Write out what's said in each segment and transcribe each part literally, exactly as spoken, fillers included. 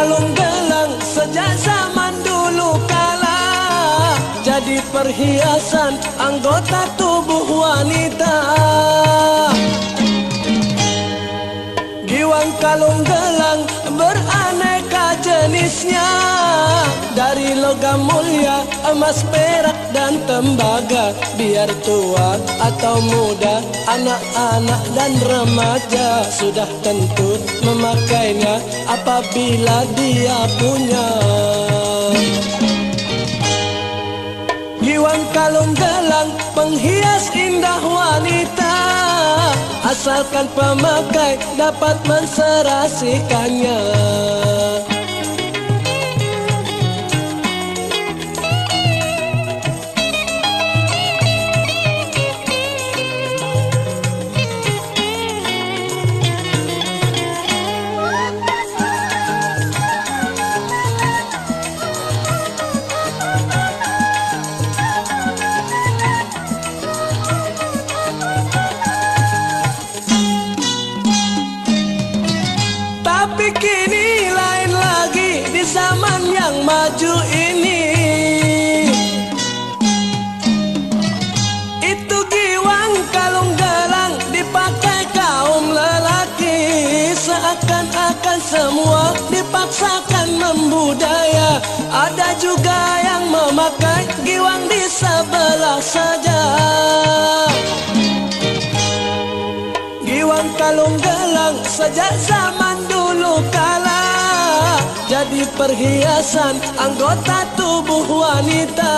kalung gelang sejak zaman dulu kala jadi perhiasan anggota tubuh wanita. Giwang kalung gelang beraneka jenisnya, dari logam mulia, emas, perak, dan tembaga. Biar tua atau muda, anak-anak dan remaja sudah tentu memakainya apabila dia punya. Giwang kalung gelang penghias indah wanita, asalkan pemakai dapat menserasikannya. Tapi kini lain lagi di zaman yang maju ini. Itu giwang kalung gelang dipakai kaum lelaki, seakan-akan semua dipaksakan membudaya. Ada juga yang memakai giwang di sebelah saja. Giwang kalung gelang sejak zaman dulu kala jadi perhiasan anggota tubuh wanita.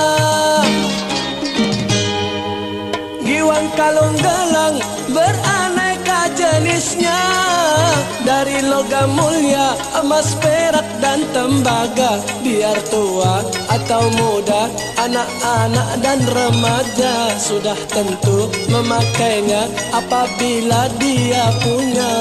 Giwang kalung gelang beraneka jenisnya, dari logam mulia, emas, perak, dan tembaga. Biar tua atau muda, anak-anak dan remaja sudah tentu memakainya apabila dia punya.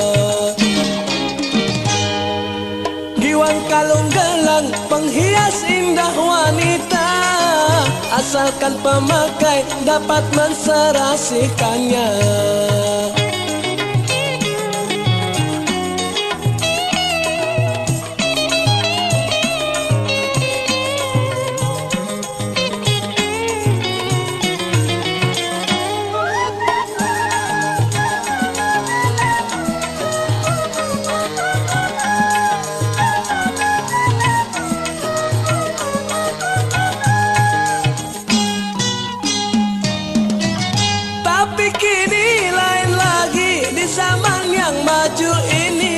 Giwang kalung gelang penghias indah wanita, asalkan pemakai dapat menserasikannya. Tapi kini lain lagi di zaman yang maju ini.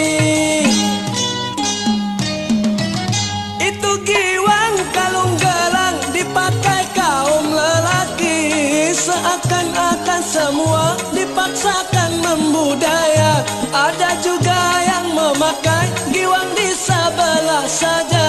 Itu giwang kalung gelang dipakai kaum lelaki, seakan-akan semua dipaksakan membudaya. Ada juga yang memakai giwang di sebelah saja.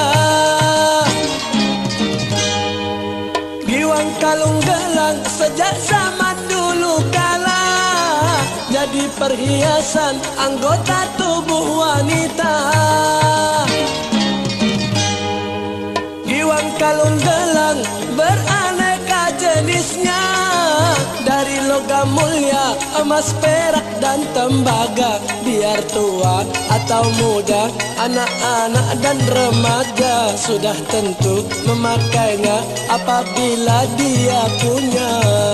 Giwang kalung gelang sejak zaman dulu kala jadi perhiasan anggota tubuh wanita. Giwang kalung gelang beraneka jenisnya, dari logam mulia, emas, perak, dan tembaga. Biar tua atau muda, anak-anak dan remaja sudah tentu memakainya apabila dia punya.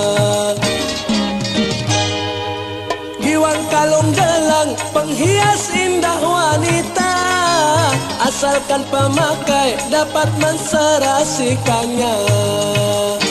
Giwang kalung gelang penghias indah wanita, asalkan pemakai dapat menserasikannya.